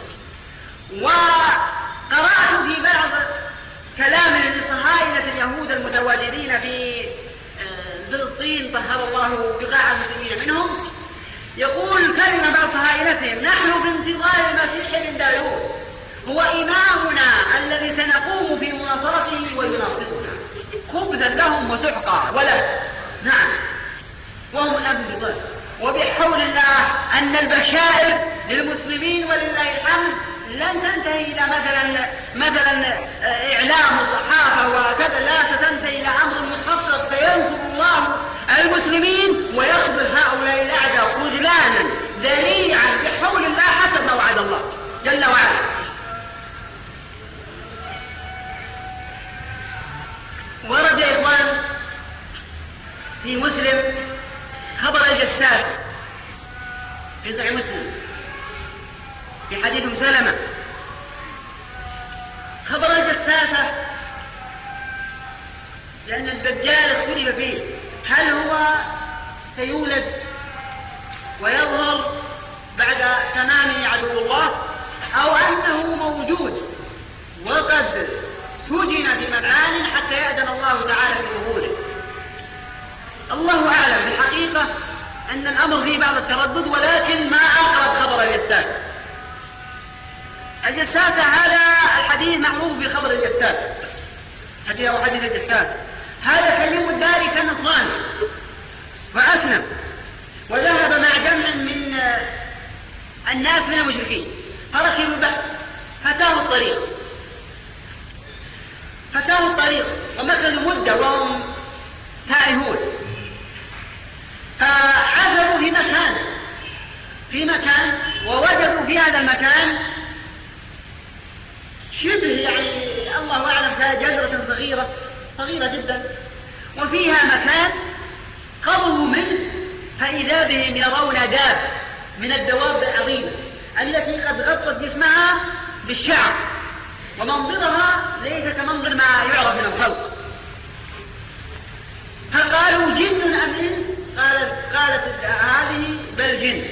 وقرأت في بعض كلام لصهاينة اليهود المتواجدين في فلسطين طهر الله بقاع المسلمين منهم يقول كلمة بعض صهاينتهم نحن في انتظار المسيح بن داود هو إمامنا الذي سنقوم في مناصرته ويناصرنا خبزا لهم وسحقا ولا. نعم وهم الأنبياء. وبحول الله أن البشائر للمسلمين ولله الحمد لن تنتهي إلى مثلا إعلام الصحافة وكذا، لا ستنتهي إلى أمر متخصص فينصر الله المسلمين ويخبر هؤلاء الأعداء خذلانا ذريعا بحول الله حسب ما وعد الله جل وعلا. ورد يا إخوان في مسلم خبر الجساس في صحيح مسلم في حديث سلمة خبر الجساسة لأن الدجال اختلف فيه هل هو سيولد ويظهر بعد تمام عدو الله أو أنه موجود وقد سجن في مكان حتى يأذن الله تعالى بظهوره. الله أعلم. بالحقيقة أن الأمر فيه بعض التردد ولكن ما أقرب خبر الجساسة. الجساسة هذا الحديث معروف بخبر الجساسة حديث الجساسة. هذا كلم الداري كان نصراني فأسلم وذهب مع جمع من الناس من المشركين فركبوا البحر فتاه الطريق فساهوا الطريق ومكثوا مدة وهم تائهون، فعثروا في مكان ووجدوا في هذا المكان شبه يعني الله أعلم جزرة صغيرة جدا، وفيها مكان قربوا منه فإذا بهم يرون داب من الدواب العظيمة التي قد غطت جسمها بالشعر، ومنظرها ليس كمنظر ما يعرف من الخلق. فقالوا جن أم إنس؟ قالت هذه بل جن.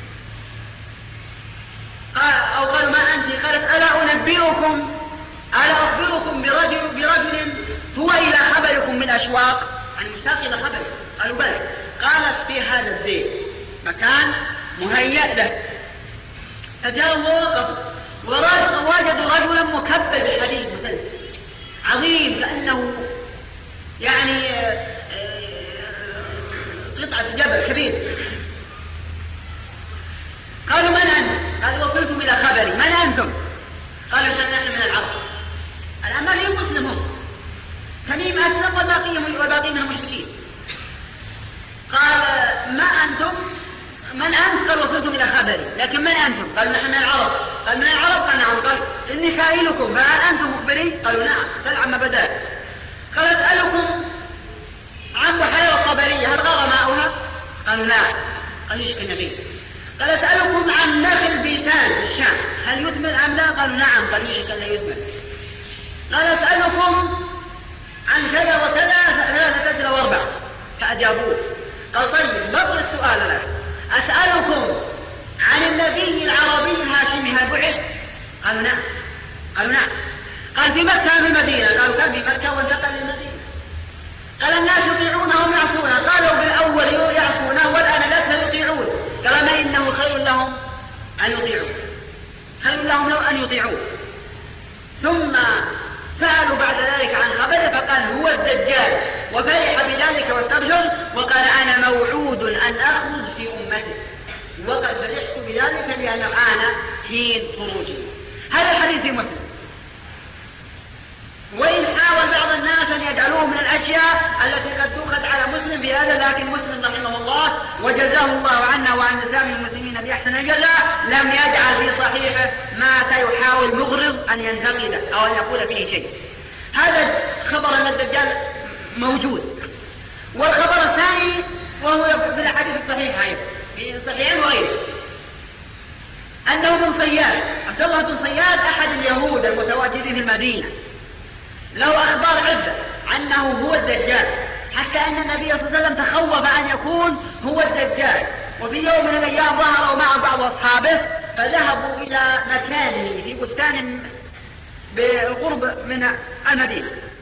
أو قالوا ما أنت؟ قالت ألا أخبركم برجل هو إلى خبركم من أشواق، يعني مشتاق إلى خبركم. قالوا بلى. قالت في هذا الزيت مكان مهيأ له. فجاءوا ووجدوا رجلا مكبل بالحديد مسلسل عظيم كأنه يعني قطعة جبل كبير. قالوا من أنت؟ قالوا وصلتم إلى خبري. من أنتم؟ قالوا نحن من العرب. الآن ما فيهم مسلمون، تميم أسلم والباقي من المشركين. قال ما أنتم؟ من أنت؟ قال وصلتم إلى خبري. لكن من أنتم؟ قالوا نحن من العرب. قال من العرب؟ قال نعم. قال إني سائلكم فهل أنتم مخبرين؟ قالوا نعم. سل عما بدأ. قال أسألكم عن بحيرة الطبرية هل غرى ماؤها؟ قالوا لا. قال يشكي النبي. قال أسألكم عن نخل بيتان في الشام هل يثمر أم لا؟ قالوا نعم. قال يشكي لا يثمر. قال أسألكم عن كذا وكذا 3 و4 فأجابوه. قال طيب بقي السؤال الآن، أسألكم عن النبي العربي الهاشمي هل بعث؟ قالوا نعم. قالوا نعم. قال في مكة في المدينة؟ قالوا كان في مكة وانتقل للمدينة. قال الناس يطيعونه وهم يعصونه. قالوا بالأول يعصونه والآن لا يطيعون. قال ما إنه خير لهم أن يطيعوا، خير لهم لو أن يطيعوا. ثم سألوا بعد ذلك عن خبره فقال هو الدجال، وفرح بذلك واستبشر وقال أنا موعود أن أخرج في أمتي، وقد فرحت بذلك لأن الآن حين خروجي. هذا الحديث في مسلم. وإن حاول بعض الناس أن يجعلوه من الأشياء التي قد تؤخذ على مسلم في هذا، لكن مسلم رحمه الله وجزاه الله عنا وعن سائر المسلمين بأحسن الجزاء لم يجعل في صحيحه ما سيحاول مغرض أن ينتقده أو أن يقول فيه شيء. هذا خبر أن الدجال موجود. والخبر الثاني وهو في الحديث الصحيح أيضا في الصحيحين وغيره أنه بن صياد، عبد الله بن صياد أحد اليهود المتواجدين في المدينة، له أخبار عدة أنه هو الدجال، حتى أن النبي صلى الله عليه وسلم تخوف أن يكون هو الدجال. وفي يوم من الأيام ظهروا مع بعض أصحابه فذهبوا إلى مكانه في بستان بالقرب من المدينة،